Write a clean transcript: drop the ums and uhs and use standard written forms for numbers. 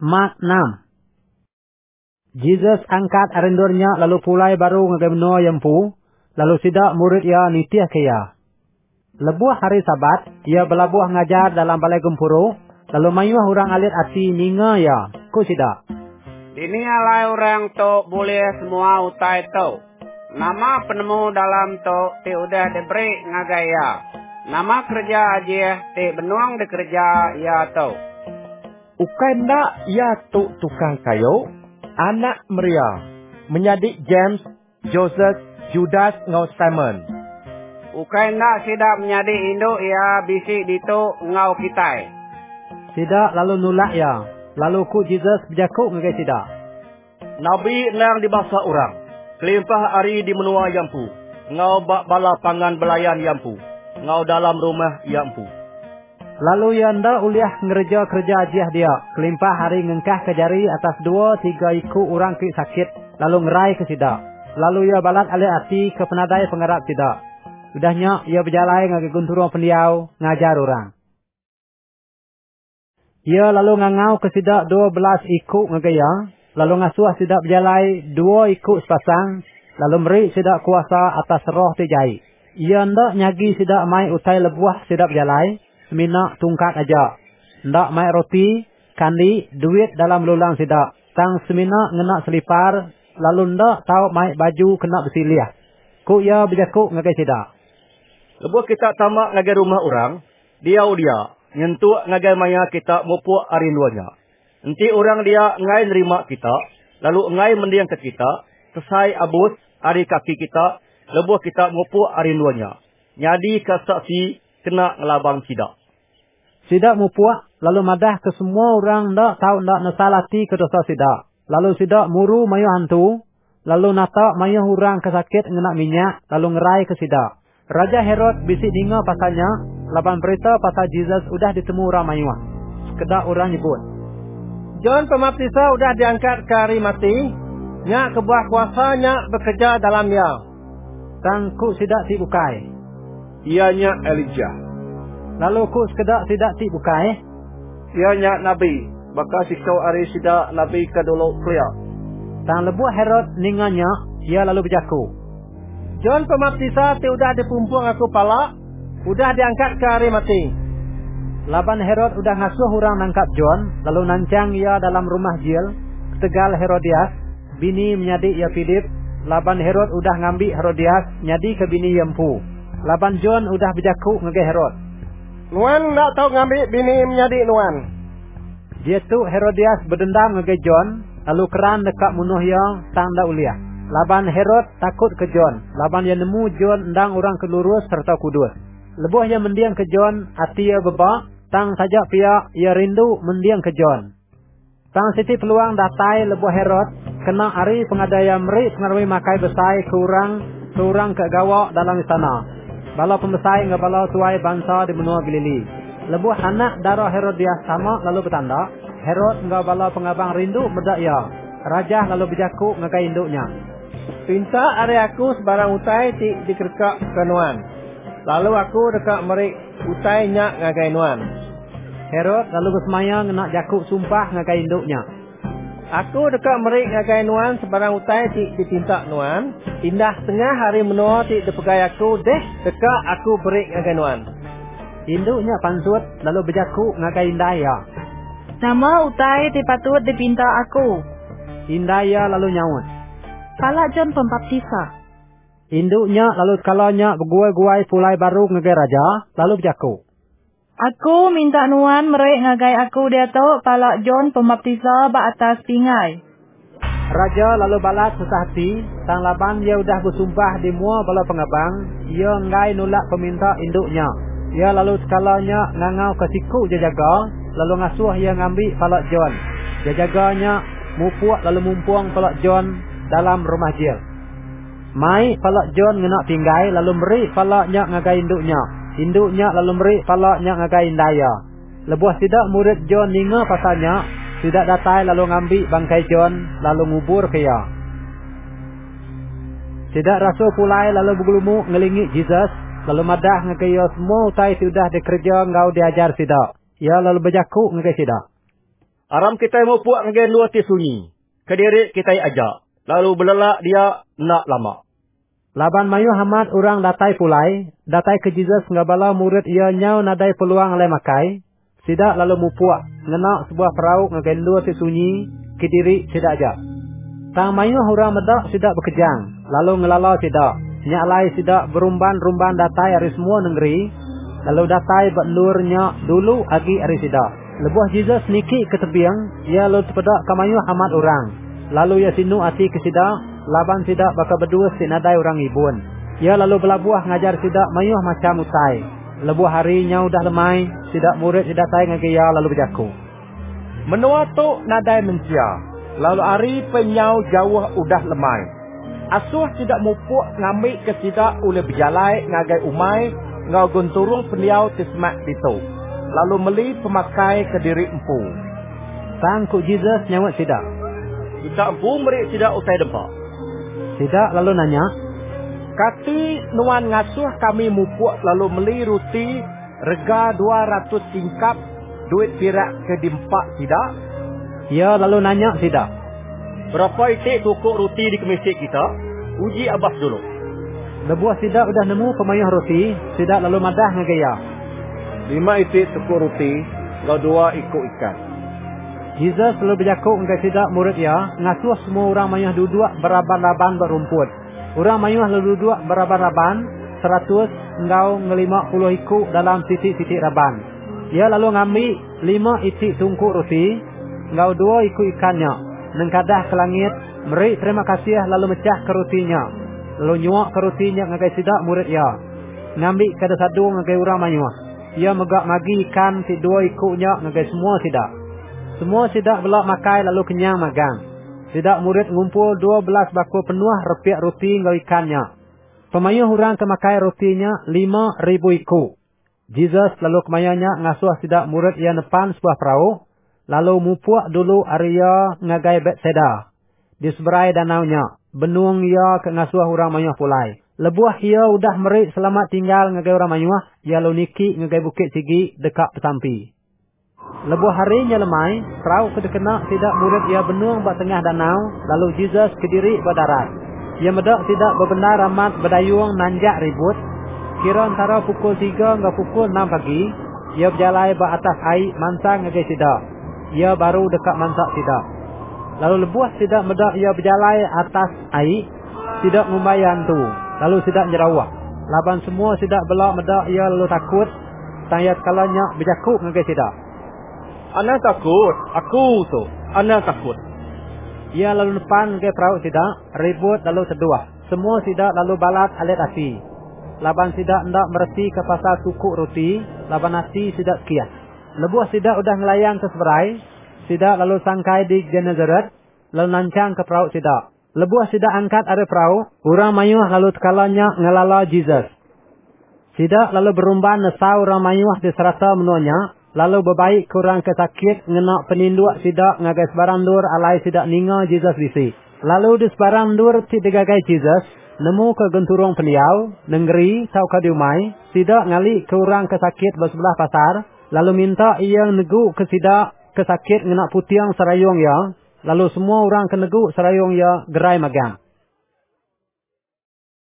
Mark 6. Jesus angkat arindurnya lalu pulai baru ngagai menua yampu, lalu sidak murid ia nitiah kaya. Lebuh hari Sabat, ia belabuh ngajar dalam balai gempuru, lalu mayuh orang alit ati ninga ya, ku sidak. Dini alai orang tu boleh semua utai tu. Nama penemu dalam tu ti udah diberi ngagaya. Nama kerja aja ti benuang de kerja ya tu. Ukai nak ia tu tukang kayu, anak Maria, menjadi James, Joseph, Judas ngau Simon. Ukai nak sidak menjadi induk ia bisi ditu ngau kitai. Sidak lalu nulak ya, lalu ku Jesus berjakuk ngagai sidak. Nabi nang di bahasa orang, kelimpah ari di menua yampu, ngau bak bala pangan belayan yampu, ngau dalam rumah yampu. Lalu ia ndak uliah ngerja kerja ajiah dia, kelimpah hari ngengkah ke jari atas 2-3 iku orang ki sakit, lalu ngerai ke sidak. Lalu ia balat alih hati ke penadai pengarap sidak. Udahnya ia berjalan ngagai gunturung pendiau, ngajar orang. Ia lalu ngangau ke sidak 12 iku ngagaya, lalu ngasuh sidak berjalan 2 iku sepasang, lalu meri sidak kuasa atas roh tejai. Ia ndak nyagi sidak mai utai lebuah sidak berjalan, semina tungkat aja. Ndak mai roti, kandi, duit dalam lulang sidak. Tang semina ngena selipar, lalu ndak tahu mai baju kena bersiliah. Ku ia berjakuk ngagai sidak. Lebuh kita tamak ngagai rumah orang, dia nyentuh ngagai maya kita mupuk arinduanya. Nanti orang dia ngai nerima kita, lalu ngai mendiang ke kita, selesai abus ari kaki kita, lebuh kita mupuk arinduanya. Nyadi kesaksi kena ngelabang sidak. Sidak mupuk, lalu madah ke semua orang ndak tahu ndak nasalati ke dosa sidak. Lalu sidak muru mayu hantu, lalu nata mayu orang kesakit ngena minyak, lalu ngerai ke sidak. Raja Herod bisik dengar pasalnya, laban berita pasal Jesus udah ditemu orang mayuah. Sekedar orang nyebut, John Pembaptisa udah diangkat ke hari mati, nyak kebuah kuasanya bekerja dalam ya. Tangku sidak si bukai. Ianya Elijah. Lalu ku sekedar sidak si bukai. Ianya Nabi, bakal sikau ari sidak Nabi kadolo kuya. Tang lebuh Herod ninganya, ia lalu berjaku. John Pembaptisa ti udah dipumpung aku palak, udah diangkat ke hari mati. Laban Herod udah ngasuh orang nangkap John, lalu nancang ia dalam rumah jil, tegal Herodias, bini menjadi ia Philip. Laban Herod udah ngambil Herodias, nyadi ke bini Yempu. Laban John udah berjakuk ngagai Herod. Nuan tak tahu ngambil bini menjadi Nuan. Dia tu Herodias berdendam ngagai John, lalu keran dekat munuh ia, tanda uliah. Laban Herod takut ke John. Laban dia nemu John ndang orang kelurus serta kudus. Lebuh ia mendiang ke John, hati ia bebak, tang saja pia ia rindu mendiang ke John. Tang siti peluang datai lebuh Herod, kena hari pengadaya meri pengaruhi makai besai ke orang ke gawak dalam istana. Bala pembesai ngabala tuai bangsa di benua Galili. Lebuh anak darah Herodias sama lalu bertanda, Herod ngabala pengabang rindu medak ia. Raja lalu berjakuk ngagai induknya. Pinta hari aku sebarang utai ti dikerkak ke Nuan. Lalu aku dekat merik utai nyak ngagai Nuan. Herod lalu bersemaya nak jakuk sumpah ngagai induknya. Aku dekat merik ngagai Nuan sebarang utai ti dipinta Nuan. Indah tengah hari menua ti dipegai aku deh dekat aku berik ngagai Nuan. Induknya pansut lalu berjakuk ngagai Indaya. Nama utai ti patut dipinta aku. Indaya lalu nyaut. Pala John Pembaptisa. Induknya lalu sekalanya berguai-guai pulai baru ngagai raja, lalu berjakuk. Aku minta Nuan merik ngagai aku dia tu pala John Pembaptisa ba atas pingai. Raja lalu balas susah hati, tang laban ia udah bersumpah di mua bala pengabang, ia ngai nolak peminta induknya. Ia lalu sekalanya ngangau ke siku dia jaga, lalu ngasuh ia ngambil pala John. Dia jaganya mupuk lalu mumpuang pala John dalam rumah jil. Mai palak John ngena tinggai lalu meri palaknya ngagai induknya. Induknya lalu meri palaknya ngagai Indaya. Lebuh tidak murid John ninga pasalnya, tidak datai lalu ngambil bangkai John lalu ngubur ke ia. Tidak rasul pulai lalu bergelumuk ngelingi Jesus, lalu madah ngagai ia semua utai sudah dikerja ngau diajar sidak. Ia lalu berjakuk ngagai sidak. Aram kita mau puak ngagai luar ti sunyi. Kediri kita ajak. Lalu belelak dia nak lama. Laban mayuh hamat orang datai pulai. Datai ke Jesus ngabala murid ia nyau nadai peluang alai makai. Sidak lalu mupuak. Ngenak sebuah perahu ngagai luar ti sunyi. Kediri sidak ajak. Tang mayuh orang medak sidak berkejang. Lalu ngelala sidak. Nyak lai sidak berumban-rumban datai hari semua negeri. Lalu datai berlur nyak dulu agi hari sidak. Lebuh Jesus niki ke tebiang. Ia lalu terpedak ke mayuh hamat orang. Lalu ia sinu ati ke sidak. Laban sidak bakal berdua sinadai orang ibun. Ia lalu belabuah ngajar sidak mayuh macam utai. Lebuh hari nyau dah lemai. Sidak murid sidak tai ngagaya lalu berjaku. Menua tu nadai mencia. Lalu hari penyau jauh udah lemai. Asuh sidak mupuk ngambil ke sidak oleh berjalai ngagai umai. Ngau gunturung peniau tismak itu. Lalu meli pemakai ke diri empu. Sang ku Jesus nyawat sidak. Kita empu merik sidak usai dempak. Sidak lalu nanya. Kati nuan ngasuh kami mupuk lalu meli ruti rega 200 tingkap duit pirak ke dimpak sidak. Ia lalu nanya sidak. Berapa itik tukuk ruti di kemisik kita? Uji abas dulu. Lebuah sidak udah nemu pemayuh roti. Sidak lalu madah ngagaya. 5 itik tukuk roti, lalu 2 ikut ikan. Jesus lalu berjakuk dengan sidak murid ia. Ngasuh semua orang mayuh duduk beraban-raban berumput. Orang mayuh lalu duduk beraban-raban. 100 engkau 50 ikut dalam titik-titik raban. Ia lalu ngambil 5 itik tungkuk roti. Engkau 2 ikut ikannya. Nengkadah ke langit. Merik terima kasih lalu mecah ke rotinya. Lalu nyuak ke rotinya ngagai sidak murid ia. Ngambil kada sadu ngagai orang mayuh. Ia megak magi ikan si 2 ikutnya ngagai semua sidak. Semua sidak belak makai lalu kenyang magang. Sidak murid ngumpul 12 bakul penuh repiak roti ngau ikannya. Pemayuh orang kemakai rotinya 5,000 ikut. Jesus lalu kemayanya ngasuh sidak murid ia depan sebuah perahu. Lalu mupuak dulu area ngagai Bethsaida. Di seberai danaunya. Benung ia ke ngasuh orang mayuh pulai. Lebuah ia udah merik selamat tinggal ngagai orang mayuh. Ia lalu niki ngagai bukit sigi dekat pesampi. Lebuah harinya lemai. Perahu kedekena sidak murid ia benung bak tengah danau. Lalu Jesus kediri berdarat. Ia medak sidak berbenar amat berdayung nanjak ribut. Kira antara pukul 3 hingga pukul 6 pagi. Ia berjalai bak atas air mansang ngagai sidak. Ia baru dekat mansak sidak. Lalu lebuah sidak medak ia berjalai atas air. Sidak membayan tu. Lalu sidak jerawah. Laban semua sidak belak medak ia lalu takut. Tanya kalanya berjakuk ngagai sidak. Anak takut. Aku tu. Anak takut. Ia lalu depan ngagai perahu sidak. Ribut lalu seduah. Semua sidak lalu balat alit api. Laban sidak hendak mereti ke pasar tukuk roti. Laban nasi sidak kias. Lebuah sidak udah ngelayang ke seberai. Sidak lalu sangkai di Genezaret. Lalu nancang ke perahu sidak. Lebuah sidak angkat ada perahu. Orang mayuh lalu tekalanya ngelala Jesus. Sidak lalu berumban nesau orang mayuh di serata menuanya. Lalu berbaik kurang kesakit. Ngenak peninduk sidak ngagai sebarang dur alai sidak ninga Jesus bisi. Lalu di sebarang dur tidak gagai Jesus. Nemu ke genturung peniau. Nenggeri tau kadiumai. Sidak ngali kurang kesakit bersebelah pasar. Lalu minta ia negu ke sidak kesakit ngenak putiang serayung ya. Lalu semua orang kenegu serayung ya gerai magang.